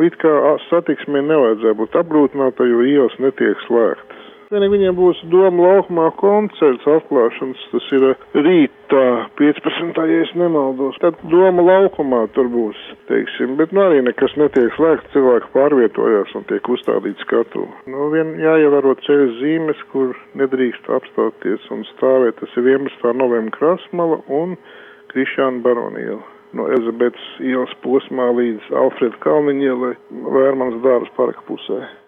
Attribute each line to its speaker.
Speaker 1: it kā satiksmē nevajadzēja būt apgrūtinātai, jo ielas netiek slēgtas. Vienīgi viņiem būs Doma laukumā koncerts atklāšanas, tas ir rītā 15. ja es nemaldos. Tad Doma laukumā tur būs, teiksim, bet arī nekas netiek slēgts, cilvēki pārvietojās un tiek uzstādīts skatu. Vien jāievēro ceļa zīmes, kur nedrīkst apstāties un stāvēt. Tas ir 11. novembra Krasmala un Krišjāna Barona iela. No Elizabetes ielas posmā līdz Alfreda Kalniņa ielai, Vērmanas dārzs parka pusē.